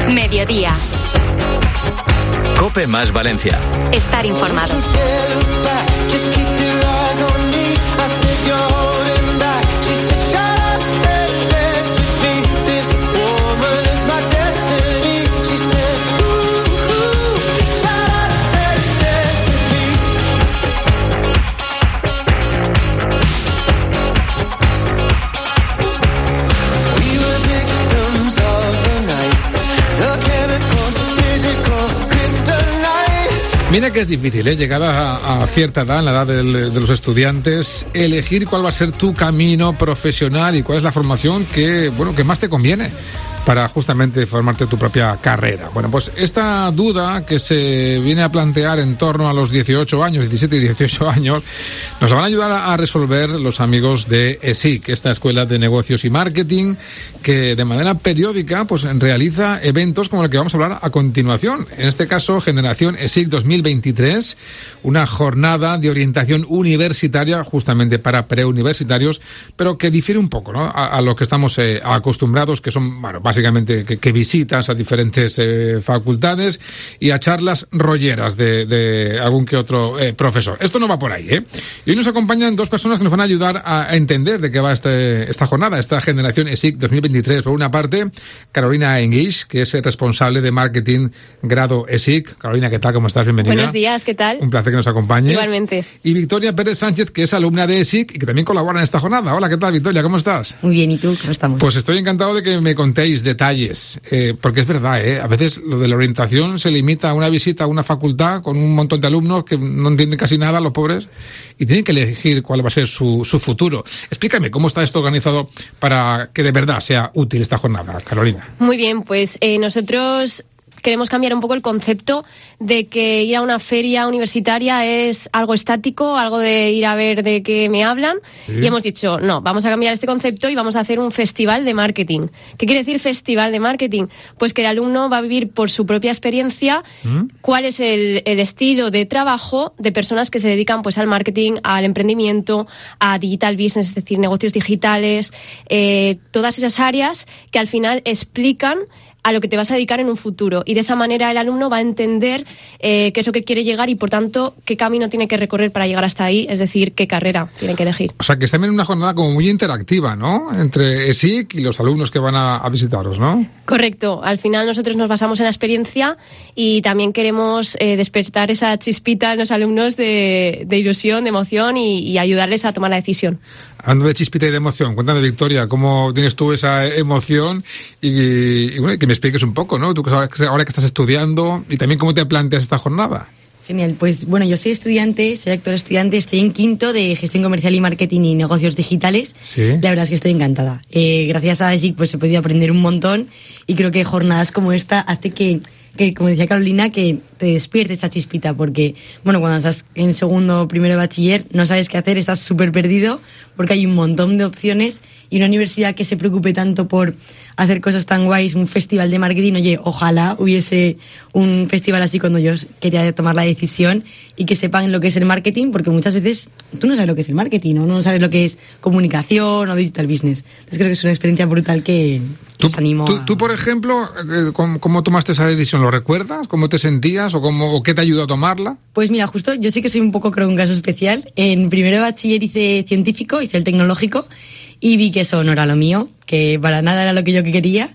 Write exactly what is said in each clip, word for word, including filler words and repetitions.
Mediodía. COPE más Valencia. Estar informado. Mira que es difícil, ¿eh? Llegar a, a cierta edad, en la edad del, de los estudiantes, elegir cuál va a ser tu camino profesional y cuál es la formación que, bueno, que más te conviene para justamente formarte tu propia carrera. Bueno, pues esta duda que se viene a plantear en torno a los dieciocho años, diecisiete y dieciocho años, nos la van a ayudar a resolver los amigos de E S I C, esta Escuela de Negocios y Marketing, que de manera periódica pues realiza eventos como el que vamos a hablar a continuación. En este caso, Generación E S I C dos mil veintitrés, una jornada de orientación universitaria justamente para preuniversitarios, pero que difiere un poco, ¿no?, a, a lo que estamos eh, acostumbrados, que son, bueno, básicamente que, que visitas a diferentes eh, facultades y a charlas rolleras de, de algún que otro eh, profesor. Esto no va por ahí, ¿eh? Y hoy nos acompañan dos personas que nos van a ayudar a, a entender de qué va este, esta jornada, esta Generación E S I C dos mil veintitrés. Por una parte, Carolina Enguix, que es responsable de marketing grado E S I C. Carolina, ¿qué tal? ¿Cómo estás? Bienvenida. Buenos días, ¿qué tal? Un placer que nos acompañes. Igualmente. Y Victoria Pérez Sánchez, que es alumna de E S I C y que también colabora en esta jornada. Hola, ¿qué tal, Victoria? ¿Cómo estás? Muy bien, ¿y tú? ¿Cómo estamos? Pues estoy encantado de que me contéis detalles, eh, porque es verdad, ¿eh? A veces lo de la orientación se limita a una visita a una facultad con un montón de alumnos que no entienden casi nada, los pobres, y tienen que elegir cuál va a ser su, su futuro. Explícame cómo está esto organizado para que de verdad sea útil esta jornada, Carolina. Muy bien, pues eh, nosotros queremos cambiar un poco el concepto de que ir a una feria universitaria es algo estático, algo de ir a ver de qué me hablan. Sí. Y hemos dicho, no, vamos a cambiar este concepto y vamos a hacer un festival de marketing. ¿Qué quiere decir festival de marketing? Pues que el alumno va a vivir por su propia experiencia ¿Mm? cuál es el, el estilo de trabajo de personas que se dedican pues al marketing, al emprendimiento, a digital business, es decir, negocios digitales, eh, todas esas áreas que al final explican a lo que te vas a dedicar en un futuro. Y de esa manera el alumno va a entender eh, qué es lo que quiere llegar y, por tanto, qué camino tiene que recorrer para llegar hasta ahí, es decir, qué carrera tiene que elegir. O sea, que es también una jornada como muy interactiva, ¿no?, entre E S I C y los alumnos que van a, a visitaros, ¿no? Correcto. Al final nosotros nos basamos en la experiencia y también queremos eh, despertar esa chispita en los alumnos de, de ilusión, de emoción y, y ayudarles a tomar la decisión. Hablando de chispita y de emoción, cuéntame, Victoria, ¿cómo tienes tú esa emoción? Y, y bueno, que me expliques un poco, ¿no? Tú ahora que estás estudiando y también cómo te planteas esta jornada. Genial, pues bueno, yo soy estudiante, soy actual estudiante, estoy en quinto de Gestión Comercial y Marketing y Negocios Digitales. Sí. La verdad es que estoy encantada. Eh, gracias a E S I C pues he podido aprender un montón y creo que jornadas como esta hace que, que, como decía Carolina, que te despierte esa chispita, porque, bueno, cuando estás en segundo, primero de bachiller, no sabes qué hacer, estás súper perdido, porque hay un montón de opciones y una universidad que se preocupe tanto por hacer cosas tan guays, un festival de marketing, oye, ojalá hubiese un festival así cuando yo quería tomar la decisión y que sepan lo que es el marketing, porque muchas veces tú no sabes lo que es el marketing, o no sabes lo que es comunicación o digital business. Entonces creo que es una experiencia brutal que ¿Tú, os animo tú, a... tú, por ejemplo, ¿cómo, cómo tomaste esa decisión? ¿Lo recuerdas? ¿Cómo te sentías? ¿O, cómo, o qué te ayudó a tomarla? Pues mira, justo yo sí que soy un poco, creo, un caso especial. En primero de bachiller hice científico, hice el tecnológico, y vi que eso no era lo mío, que para nada era lo que yo quería.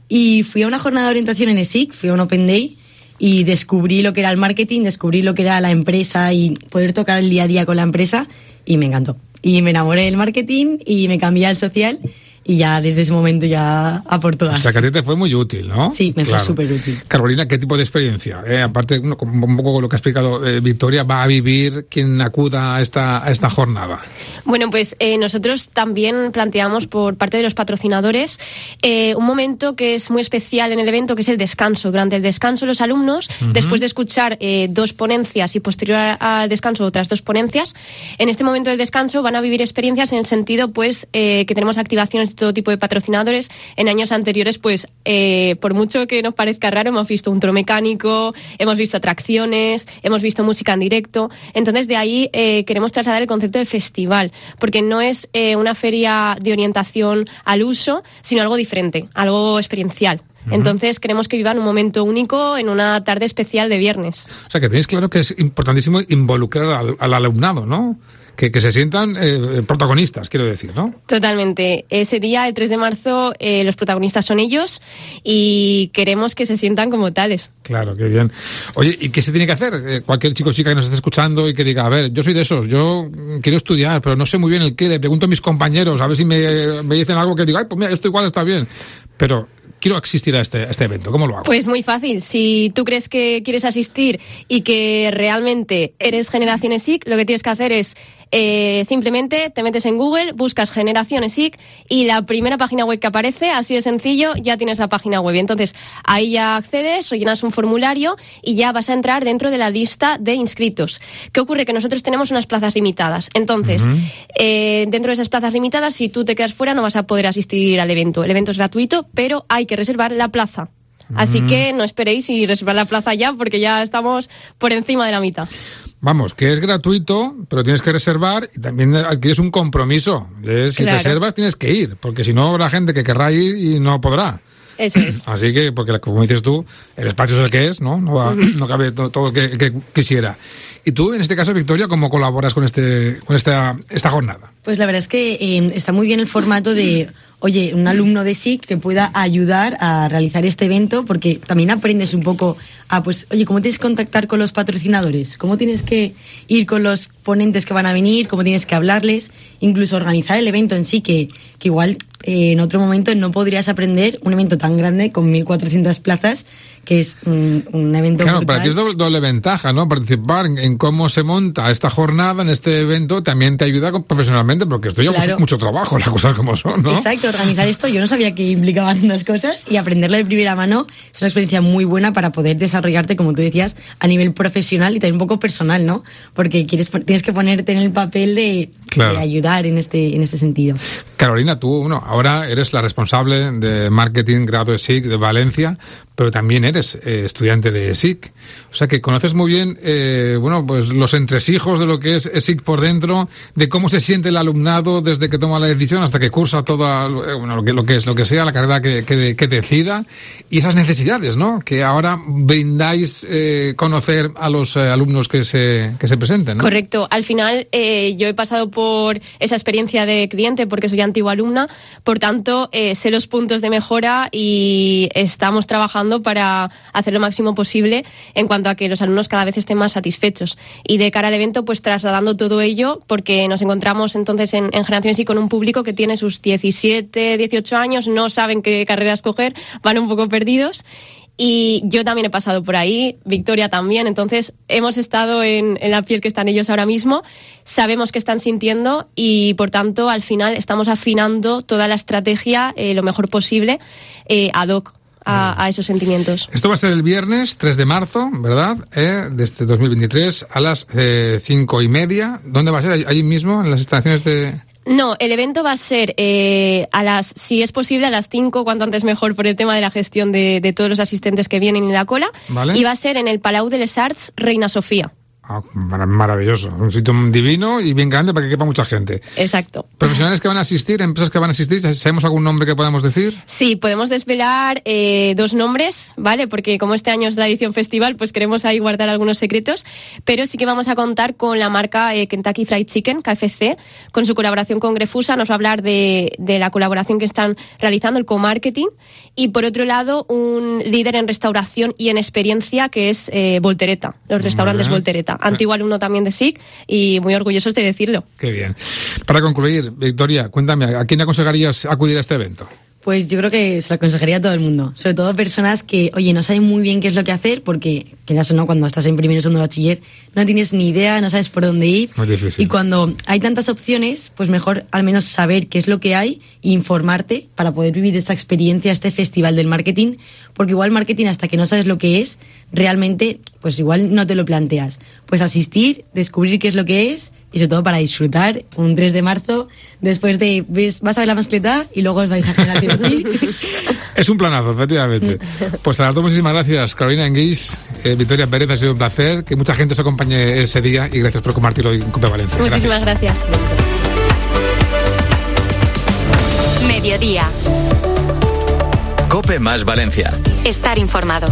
Y fui a una jornada de orientación en E S I C, fui a un Open Day, y descubrí lo que era el marketing, descubrí lo que era la empresa y poder tocar el día a día con la empresa, y me encantó. Y me enamoré del marketing y me cambié al social. Y ya desde ese momento ya a por todas. O sea, que a ti te fue muy útil, ¿no? Sí, me claro. fue súper útil. Carolina, ¿qué tipo de experiencia? Eh, aparte, un poco lo que ha explicado eh, Victoria, va a vivir quien acuda a esta, a esta jornada. Bueno, pues eh, nosotros también planteamos por parte de los patrocinadores eh, un momento que es muy especial en el evento, que es el descanso. Durante el descanso los alumnos, uh-huh. después de escuchar eh, dos ponencias y posterior al descanso otras dos ponencias, en este momento del descanso van a vivir experiencias en el sentido pues eh, que tenemos activaciones de todo tipo de patrocinadores. En años anteriores, pues eh, por mucho que nos parezca raro, hemos visto un toro mecánico, hemos visto atracciones, hemos visto música en directo. Entonces de ahí eh, queremos trasladar el concepto de festival, porque no es eh, una feria de orientación al uso, sino algo diferente, algo experiencial. Uh-huh. Entonces queremos que vivan un momento único en una tarde especial de viernes. O sea, que tenéis claro que es importantísimo involucrar al, al alumnado, ¿no? Que, que se sientan eh, protagonistas, quiero decir, ¿no? Totalmente. Ese día, el tres de marzo, eh, los protagonistas son ellos y queremos que se sientan como tales. Claro, qué bien. Oye, ¿y qué se tiene que hacer? Eh, cualquier chico o chica que nos esté escuchando y que diga, a ver, yo soy de esos, yo quiero estudiar, pero no sé muy bien el qué, le pregunto a mis compañeros, a ver si me, me dicen algo que diga, ay, pues mira, esto igual está bien. Pero quiero asistir a este, a este evento, ¿cómo lo hago? Pues muy fácil. Si tú crees que quieres asistir y que realmente eres Generación ESIC, lo que tienes que hacer es eh, simplemente te metes en Google, buscas Generación ESIC y la primera página web que aparece, así de sencillo, ya tienes la página web. Entonces, ahí ya accedes, rellenas un formulario y ya vas a entrar dentro de la lista de inscritos. ¿Qué ocurre? Que nosotros tenemos unas plazas limitadas. Entonces, uh-huh. eh, dentro de esas plazas limitadas, si tú te quedas fuera, no vas a poder asistir al evento. El evento es gratuito, pero hay que reservar la plaza. Así que no esperéis y reservar la plaza ya, porque ya estamos por encima de la mitad. Vamos, que es gratuito, pero tienes que reservar y también adquieres un compromiso. Es, si claro. reservas tienes que ir, porque si no habrá gente que querrá ir y no podrá. Eso es. Así que, porque como dices tú, el espacio es el que es, ¿no? No, va, uh-huh. no cabe todo, todo lo que, que quisiera. Y tú, en este caso, Victoria, ¿cómo colaboras con este con esta, esta jornada? Pues la verdad es que eh, está muy bien el formato de, oye, un alumno de SIC que pueda ayudar a realizar este evento, porque también aprendes un poco a, pues, oye, ¿cómo tienes que contactar con los patrocinadores? ¿Cómo tienes que ir con los ponentes que van a venir? ¿Cómo tienes que hablarles? Incluso organizar el evento en sí, que, que igual eh, en otro momento no podrías aprender un evento tan grande con mil cuatrocientas plazas, que es un, un evento Claro, brutal. Para ti es doble, doble ventaja, ¿no? Participar en, en cómo se monta esta jornada, en este evento, también te ayuda profesionalmente, porque esto lleva claro. mucho, mucho trabajo, las cosas como son, ¿no? Exacto, organizar esto, yo no sabía que implicaban unas cosas, y aprenderlo de primera mano es una experiencia muy buena para poder desarrollarte, como tú decías, a nivel profesional y también un poco personal, ¿no? Porque quieres, tienes que ponerte en el papel de, claro. de ayudar en este, en este sentido. Carolina, tú, bueno, ahora eres la responsable de marketing grado ESIC de Valencia, pero también eres eh, estudiante de ESIC. O sea que conoces muy bien, eh, bueno, pues los entresijos de lo que es ESIC por dentro, de cómo se siente el alumnado desde que toma la decisión hasta que cursa toda, bueno, lo que, lo que es, lo que sea, la carrera que, que, que decida, y esas necesidades, ¿no? Que ahora brindáis eh, conocer a los eh, alumnos que se, que se presenten, ¿no? Correcto. Al final, eh, yo he pasado por esa experiencia de cliente porque soy antigua alumna, por tanto, eh, sé los puntos de mejora y estamos trabajando para hacer lo máximo posible en cuanto a que los alumnos cada vez estén más satisfechos. Y de cara al evento, pues trasladando todo ello, porque nos encontramos entonces en, en Generación ESIC con un público que tiene sus diecisiete, dieciocho años, no saben qué carrera escoger, van un poco perdidos. Y yo también he pasado por ahí, Victoria también, entonces hemos estado en, en la piel que están ellos ahora mismo, sabemos qué están sintiendo y por tanto al final estamos afinando toda la estrategia eh, lo mejor posible eh, ad hoc a, a esos sentimientos. Esto va a ser el viernes tres de marzo, ¿verdad? Eh, de este dos mil veintitrés a las eh, cinco y media. ¿Dónde va a ser? ¿Allí mismo, en las instalaciones de...? No, el evento va a ser eh, a las, si es posible, a las cinco, cuanto antes mejor, por el tema de la gestión de, de todos los asistentes que vienen en la cola. ¿Vale? Y va a ser en el Palau de les Arts Reina Sofía. Ah, maravilloso, un sitio divino y bien grande para que quepa mucha gente. Exacto. ¿Profesionales que van a asistir, empresas que van a asistir? ¿Sabemos algún nombre que podamos decir? Sí, podemos desvelar eh, dos nombres, ¿vale? Porque como este año es la edición festival, pues queremos ahí guardar algunos secretos, pero sí que vamos a contar con la marca eh, Kentucky Fried Chicken, K F C, con su colaboración con Grefusa. Nos va a hablar de, de la colaboración que están realizando, el co-marketing, y por otro lado, un líder en restauración y en experiencia que es eh, Voltereta, los restaurantes Voltereta. Antiguo alumno también de SIC y muy orgullosos de decirlo. Qué bien. Para concluir, Victoria, cuéntame, ¿a quién aconsejarías acudir a este evento? Pues yo creo que se lo aconsejaría a todo el mundo, sobre todo personas que, oye, no saben muy bien qué es lo que hacer, porque, que no, no, cuando estás en primero o segundo bachiller, no tienes ni idea, no sabes por dónde ir. Muy difícil. Y cuando hay tantas opciones, pues mejor al menos saber qué es lo que hay e informarte para poder vivir esta experiencia, este festival del marketing, porque igual marketing, hasta que no sabes lo que es, realmente, pues igual no te lo planteas. Pues asistir, descubrir qué es lo que es, y sobre todo para disfrutar un tres de marzo, después de, ves, vas a ver la mascleta y luego os vais a Generación así. Es un planazo, efectivamente. Pues a las dos, muchísimas gracias, Carolina Enguix, eh, Victoria Pérez, ha sido un placer, que mucha gente os acompañe ese día y gracias por compartirlo hoy en Cope Valencia. Muchísimas gracias. gracias. Mediodía. COPE más Valencia. Estar informado.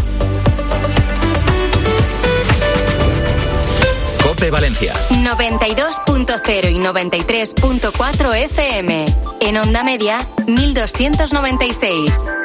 COPE Valencia. noventa y dos punto cero y noventa y tres punto cuatro F M. En onda media, mil doscientos noventa y seis.